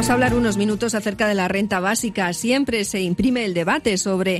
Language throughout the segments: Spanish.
Vamos a hablar unos minutos acerca de la renta básica. Siempre se imprime el debate sobre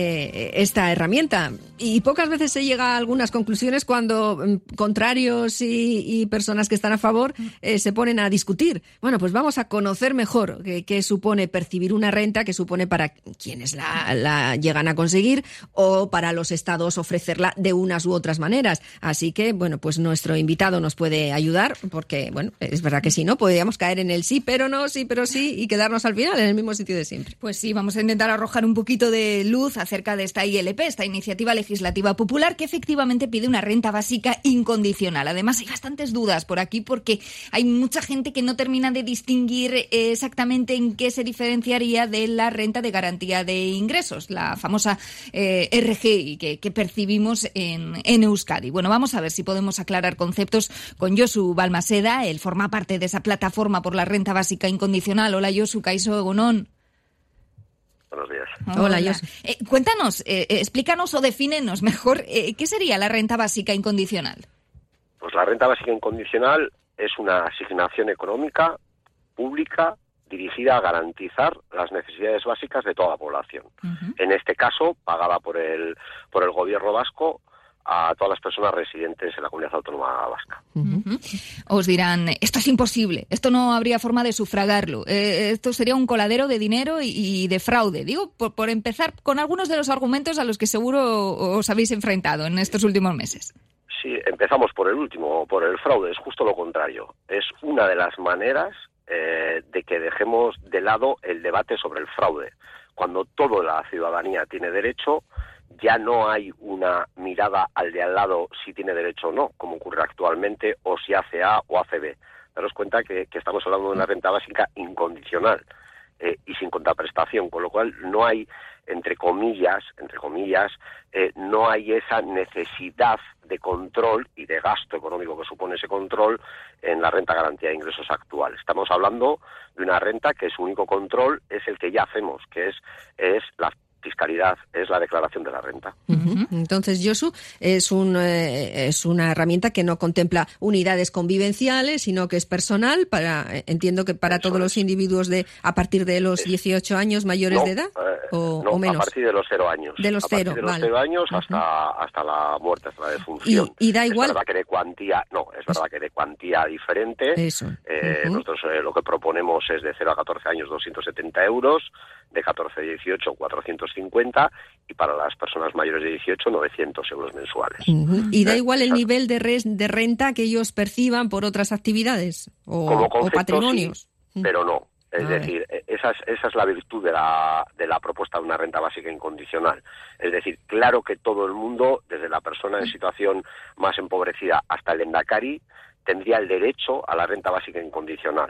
esta herramienta y pocas veces se llega a algunas conclusiones cuando contrarios y personas que están a favor se ponen a discutir. Bueno, pues vamos a conocer mejor qué supone percibir una renta, qué supone para quienes la llegan a conseguir o para los estados ofrecerla de unas u otras maneras. Así que, bueno, pues nuestro invitado nos puede ayudar porque, bueno, es verdad que si no, podríamos caer en el sí, pero no, sí, pero sí, y quedarnos al final en el mismo sitio de siempre. Pues sí, vamos a intentar arrojar un poquito de luz acerca de esta ILP, esta Iniciativa Legislativa Popular, que efectivamente pide una renta básica incondicional. Además, hay bastantes dudas por aquí porque hay mucha gente que no termina de distinguir exactamente en qué se diferenciaría de la renta de garantía de ingresos, la famosa RGI que percibimos en Euskadi. Bueno, vamos a ver si podemos aclarar conceptos con Josu Balmaseda. Él forma parte de esa plataforma por la renta básica incondicional. Hola, Josu, kaixo egunon. Buenos días. Hola, Josu. Cuéntanos, explícanos o defínenos mejor qué sería la renta básica incondicional. Pues la renta básica incondicional es una asignación económica pública dirigida a garantizar las necesidades básicas de toda la población. Uh-huh. En este caso, pagada por el gobierno vasco a todas las personas residentes en la comunidad autónoma vasca. Uh-huh. Os dirán, esto es imposible, esto no habría forma de sufragarlo, esto sería un coladero de dinero y de fraude. Digo, por empezar con algunos de los argumentos a los que seguro os habéis enfrentado en estos últimos meses. Sí, empezamos por el último, por el fraude. Es justo lo contrario. Es una de las maneras de que dejemos de lado el debate sobre el fraude. Cuando toda la ciudadanía tiene derecho, ya no hay una mirada al de al lado si tiene derecho o no, como ocurre actualmente, o si hace A o hace B. Daros cuenta que estamos hablando de una renta básica incondicional y sin contraprestación, con lo cual no hay, entre comillas, no hay esa necesidad de control y de gasto económico que supone ese control en la renta garantía de ingresos actual. Estamos hablando de una renta que su único control es el que ya hacemos, que es la fiscalidad, es la declaración de la renta. Uh-huh. Entonces, Josu, es una herramienta que no contempla unidades convivenciales, sino que es personal, entiendo que para todos los individuos a partir de los 18 años mayores de edad, o menos. A partir de los 0 años. De los 0, de los 0 años hasta la muerte, hasta la defunción. Y da igual. Es verdad que de cuantía diferente. Eso. Nosotros lo que proponemos es de 0 a 14 años 270 euros, de 14 a 18 450 y para las personas mayores de 18 900 euros mensuales. Uh-huh. ¿Y da igual el nivel de renta que ellos perciban por otras actividades o patrimonios? Sí, pero no. Es decir, esa es la virtud de la propuesta de una renta básica incondicional. Es decir, claro que todo el mundo, desde la persona en situación más empobrecida hasta el lehendakari, tendría el derecho a la renta básica incondicional.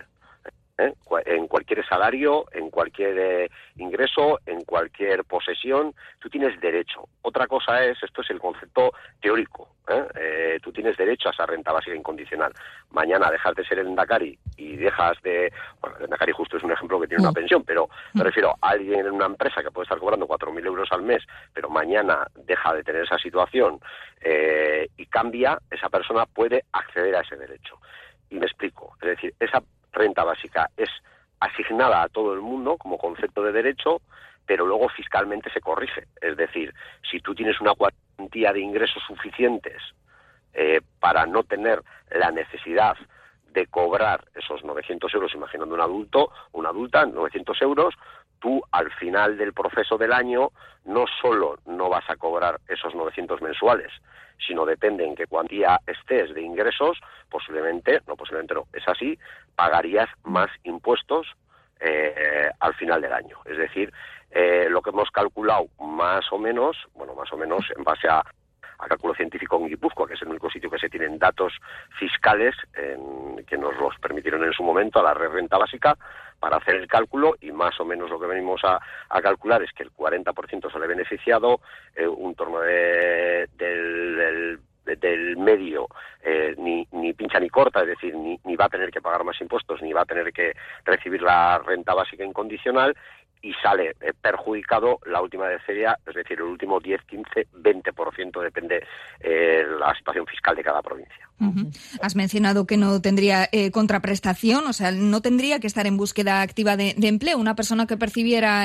En cualquier salario, en cualquier ingreso, en cualquier posesión, tú tienes derecho. Otra cosa esto es el concepto teórico. Tú tienes derecho a esa renta básica incondicional. Mañana dejas de ser el lehendakari y dejas de... Bueno, el lehendakari justo es un ejemplo que tiene una pensión, pero me refiero a alguien en una empresa que puede estar cobrando 4.000 euros al mes, pero mañana deja de tener esa situación y cambia, esa persona puede acceder a ese derecho. Y me explico. Es decir, esa renta básica es asignada a todo el mundo como concepto de derecho, pero luego fiscalmente se corrige. Es decir, si tú tienes una cuantía de ingresos suficientes para no tener la necesidad de cobrar esos 900 euros, imaginando un adulto o una adulta, 900 euros, tú al final del proceso del año no solo no vas a cobrar esos 900 mensuales, sino depende en qué cuantía estés de ingresos, posiblemente no, es así, pagarías más impuestos al final del año. Es decir, lo que hemos calculado más o menos en base a cálculo científico en Guipúzcoa, que es el único sitio que se tienen datos fiscales que nos los permitieron en su momento a la renta básica para hacer el cálculo, y más o menos lo que venimos a calcular es que el 40% sale beneficiado, un torno del medio ni pincha ni corta, es decir, ni va a tener que pagar más impuestos, ni va a tener que recibir la renta básica incondicional, y sale perjudicado la última decena, es decir, el último 10, 15, 20%, depende la situación fiscal de cada provincia. Uh-huh. Has mencionado que no tendría contraprestación, o sea, no tendría que estar en búsqueda activa de empleo. Una persona que percibiera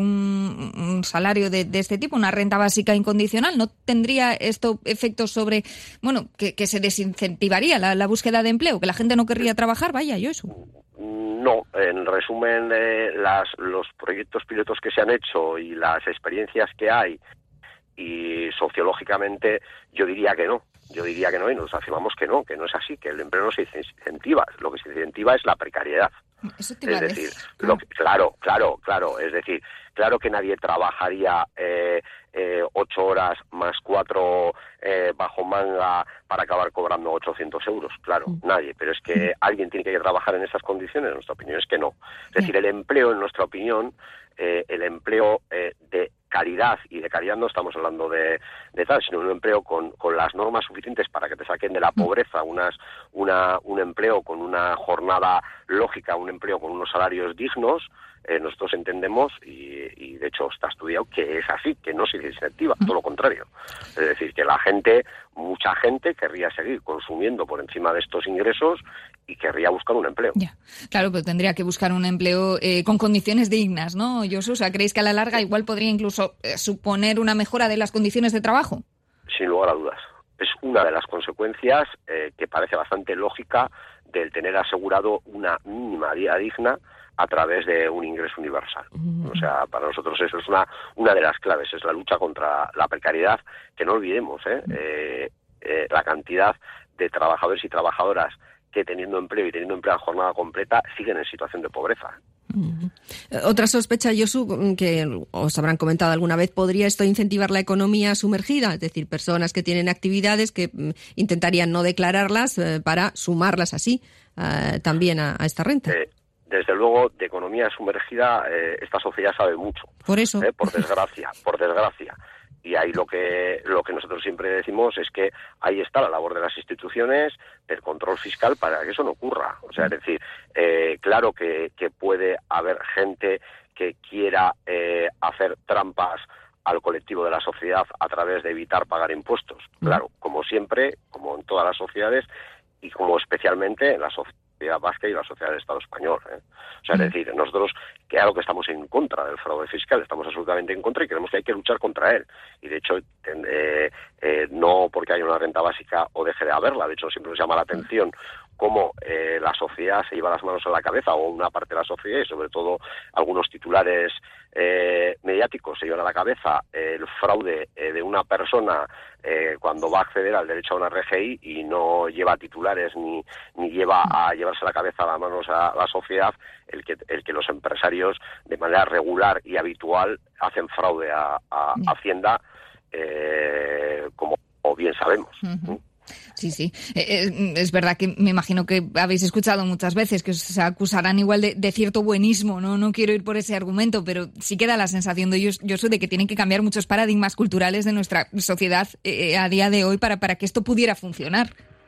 un salario de este tipo, una renta básica incondicional, ¿no tendría esto efectos sobre, bueno, que se desincentivaría la búsqueda de empleo, que la gente no querría trabajar? Vaya, yo eso. No, en resumen, los proyectos pilotos que se han hecho y las experiencias que hay, y sociológicamente yo diría que no. Y nos afirmamos que no es así, que el empleo no se incentiva. Lo que se incentiva es la precariedad. Eso te iba a decir. Claro. Es decir, claro que nadie trabajaría 8 horas más 4 bajo manga para acabar cobrando 800 euros. Claro, nadie. Pero es que alguien tiene que trabajar en esas condiciones. Nuestra opinión es que no. Es decir, el empleo, en nuestra opinión, el empleo de calidad, y de calidad no estamos hablando de tal, sino un empleo con las normas suficientes para que te saquen de la pobreza, un empleo con una jornada lógica, un empleo con unos salarios dignos. Nosotros entendemos, y de hecho está estudiado, que es así, que no se incentiva, todo lo contrario. Es decir, que mucha gente querría seguir consumiendo por encima de estos ingresos y querría buscar un empleo. Ya, claro, pero tendría que buscar un empleo con condiciones dignas, ¿no, Josu? O sea, ¿creéis que a la larga igual podría incluso suponer una mejora de las condiciones de trabajo? Sin lugar a dudas. Es una de las consecuencias que parece bastante lógica del tener asegurado una mínima vida digna a través de un ingreso universal. O sea, para nosotros eso es una de las claves, es la lucha contra la precariedad, que no olvidemos, la cantidad de trabajadores y trabajadoras que teniendo empleo y teniendo empleo a jornada completa siguen en situación de pobreza. Otra sospecha, Josu, que os habrán comentado alguna vez, ¿podría esto incentivar la economía sumergida? Es decir, personas que tienen actividades que intentarían no declararlas para sumarlas así también a esta renta. Desde luego, de economía sumergida esta sociedad sabe mucho. Por eso. Por desgracia. Y ahí lo que nosotros siempre decimos es que ahí está la labor de las instituciones, del control fiscal, para que eso no ocurra. O sea, es decir, claro que puede haber gente que quiera hacer trampas al colectivo de la sociedad a través de evitar pagar impuestos. Claro, como siempre, como en todas las sociedades, y como especialmente en la sociedad vasca y la sociedad del Estado español. O sea, es decir, nosotros, claro que estamos en contra del fraude fiscal, estamos absolutamente en contra y creemos que hay que luchar contra él. Y de hecho, no porque haya una renta básica o deje de haberla, de hecho siempre nos llama la atención cómo la sociedad se lleva las manos a la cabeza, o una parte de la sociedad, y sobre todo algunos titulares mediáticos se llevan a la cabeza el fraude de una persona cuando va a acceder al derecho a una RGI y no lleva titulares ni lleva a llevarse la cabeza a las manos a la sociedad, el que los empresarios de manera regular y habitual hacen fraude a Hacienda, como bien sabemos. Sí. Es verdad que me imagino que habéis escuchado muchas veces que os acusarán igual de cierto buenismo, ¿no? No quiero ir por ese argumento, pero sí queda la sensación de que tienen que cambiar muchos paradigmas culturales de nuestra sociedad a día de hoy para que esto pudiera funcionar.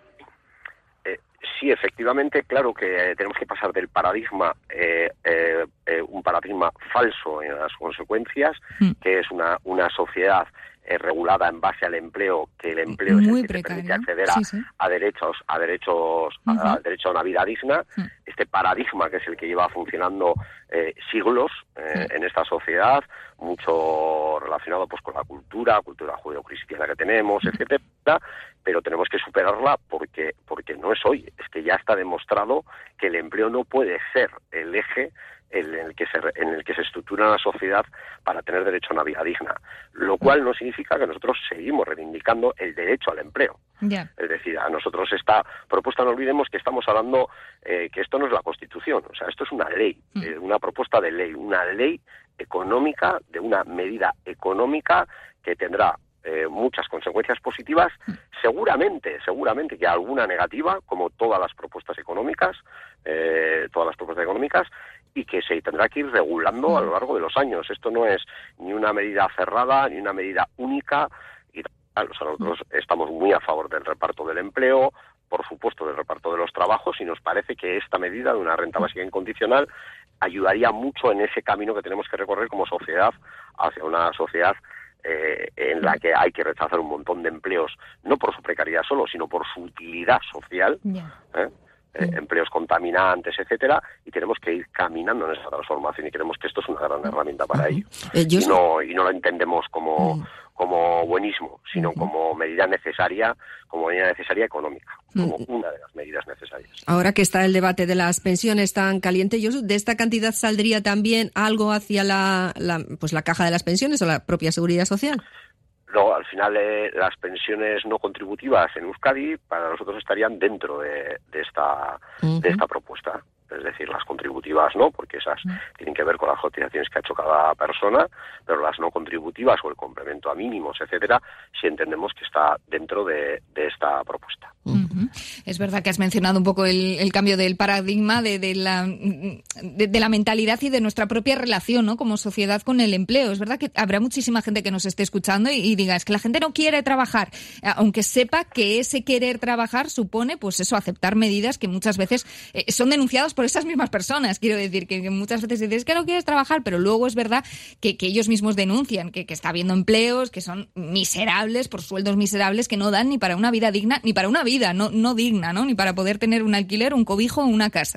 Sí, efectivamente, claro que tenemos que pasar del paradigma, un paradigma falso en las consecuencias, que es una sociedad regulada en base al empleo, que el empleo es el que te permite acceder a derechos, al derecho a una vida digna. Este paradigma, que es el que lleva funcionando siglos en esta sociedad, mucho relacionado pues con la cultura judeocristiana que tenemos, etcétera, pero tenemos que superarla porque no es hoy, es que ya está demostrado que el empleo no puede ser el eje en el que se estructura una sociedad para tener derecho a una vida digna, lo cual no significa que nosotros seguimos reivindicando el derecho al empleo. Es decir, a nosotros esta propuesta, no olvidemos que estamos hablando que esto no es la Constitución, o sea, esto es una ley, una propuesta de ley, una ley económica, de una medida económica que tendrá muchas consecuencias positivas, seguramente que alguna negativa, como todas las propuestas económicas, y que se tendrá que ir regulando a lo largo de los años. Esto no es ni una medida cerrada, ni una medida única, y tal. O sea, nosotros estamos muy a favor del reparto del empleo, por supuesto del reparto de los trabajos, y nos parece que esta medida de una renta básica incondicional ayudaría mucho en ese camino que tenemos que recorrer como sociedad hacia una sociedad en la que hay que rechazar un montón de empleos, no por su precariedad solo, sino por su utilidad social, empleos contaminantes, etcétera, y tenemos que ir caminando en esa transformación, y creemos que esto es una gran herramienta para ello. Y no lo entendemos como buenismo, sino como medida necesaria económica, como una de las medidas necesarias. Ahora que está el debate de las pensiones tan caliente, Josu, ¿de esta cantidad saldría también algo hacia la caja de las pensiones o la propia seguridad social? No, al final las pensiones no contributivas en Euskadi para nosotros estarían dentro de esta propuesta. Es decir, las contributivas no, porque esas tienen que ver con las cotizaciones que ha hecho cada persona, pero las no contributivas o el complemento a mínimos, etcétera, sí entendemos que está dentro de esta propuesta. Es verdad que has mencionado un poco el cambio del paradigma de la mentalidad y de nuestra propia relación, ¿no?, como sociedad con el empleo. Es verdad que habrá muchísima gente que nos esté escuchando y diga, es que la gente no quiere trabajar, aunque sepa que ese querer trabajar supone, pues eso, aceptar medidas que muchas veces son denunciadas por esas mismas personas. Quiero decir que muchas veces dices que no quieres trabajar, pero luego es verdad que ellos mismos denuncian que está habiendo empleos que son miserables, por sueldos miserables, que no dan ni para una vida digna, ni para una vida no digna, ¿no?, ni para poder tener un alquiler, un cobijo o una casa.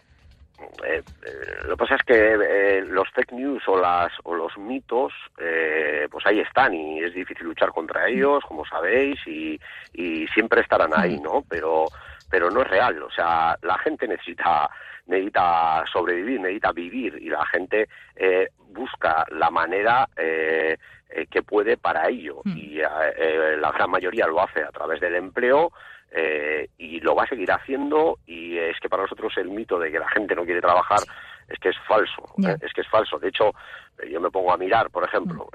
Lo que pasa es que los fake news o los mitos, pues ahí están, y es difícil luchar contra ellos, como sabéis, y siempre estarán ahí, ¿no? Pero no es real. O sea, la gente necesita sobrevivir, necesita vivir, y la gente busca la manera que puede para ello, y la gran mayoría lo hace a través del empleo, y lo va a seguir haciendo. Y es que para nosotros el mito de que la gente no quiere trabajar es que es falso. Es que es falso. De hecho, yo me pongo a mirar, por ejemplo,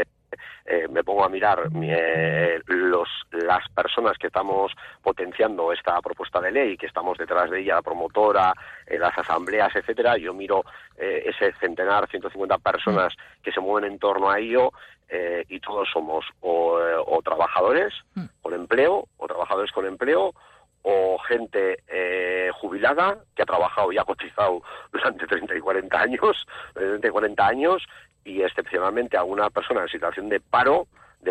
las personas que estamos potenciando esta propuesta de ley, que estamos detrás de ella, la promotora, las asambleas, etcétera. Yo miro ese 150 personas que se mueven en torno a ello, y todos somos o trabajadores con empleo, o trabajadores con empleo, o gente jubilada que ha trabajado y ha cotizado durante 30 y 40 años, y excepcionalmente alguna persona en situación de paro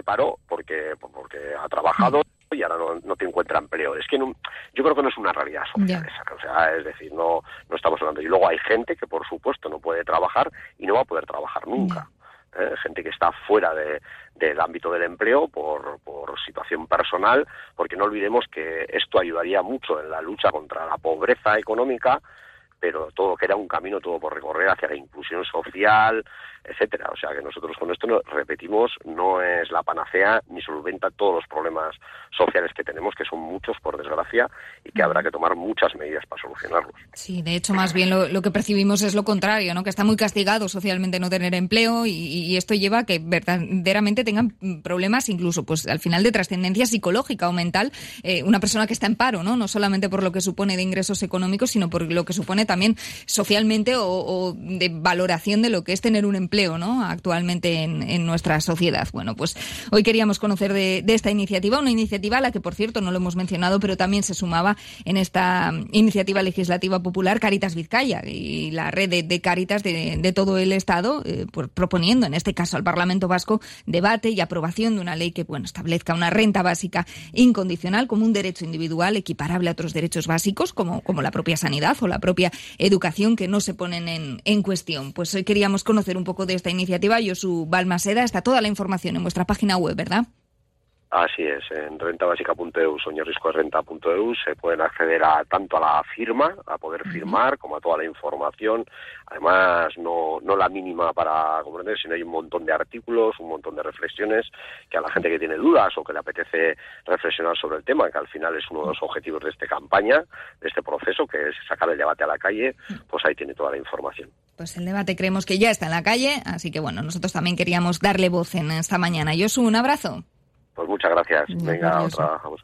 porque ha trabajado y ahora no te encuentra empleo. Es que yo creo que no es una realidad social esa. O sea, es decir, no estamos hablando. Y luego hay gente que, por supuesto, no puede trabajar y no va a poder trabajar nunca. Gente que está fuera del ámbito del empleo por situación personal, porque no olvidemos que esto ayudaría mucho en la lucha contra la pobreza económica, pero todo queda un camino todo por recorrer hacia la inclusión social, etcétera. O sea que nosotros con esto repetimos, no es la panacea ni solventa todos los problemas sociales que tenemos, que son muchos por desgracia, y que habrá que tomar muchas medidas para solucionarlos. Sí, de hecho más bien lo que percibimos es lo contrario, ¿no?, que está muy castigado socialmente no tener empleo, y esto lleva a que verdaderamente tengan problemas, incluso pues al final de trascendencia psicológica o mental, una persona que está en paro, no solamente por lo que supone de ingresos económicos, sino por lo que supone también socialmente o de valoración de lo que es tener un empleo, ¿no?, actualmente en nuestra sociedad. Bueno, pues hoy queríamos conocer de esta iniciativa, una iniciativa a la que, por cierto, no lo hemos mencionado, pero también se sumaba en esta iniciativa legislativa popular Cáritas Vizcaya y la red de Cáritas de todo el Estado, proponiendo, en este caso al Parlamento Vasco, debate y aprobación de una ley que, establezca una renta básica incondicional como un derecho individual equiparable a otros derechos básicos, como la propia sanidad o la propia educación, que no se ponen en cuestión. Pues hoy queríamos conocer un poco de esta iniciativa. Josu Balmaseda, está toda la información en vuestra página web, ¿verdad? Así es, en rentabásica.eus o oinarrizkoerrenta.eus se pueden acceder tanto a la firma, a poder firmar, como a toda la información. Además, no la mínima para comprender, sino hay un montón de artículos, un montón de reflexiones que a la gente que tiene dudas o que le apetece reflexionar sobre el tema, que al final es uno de los objetivos de esta campaña, de este proceso, que es sacar el debate a la calle, pues ahí tiene toda la información. Pues el debate creemos que ya está en la calle, así que nosotros también queríamos darle voz en esta mañana. Josu, un abrazo. Pues muchas gracias. Venga, otra.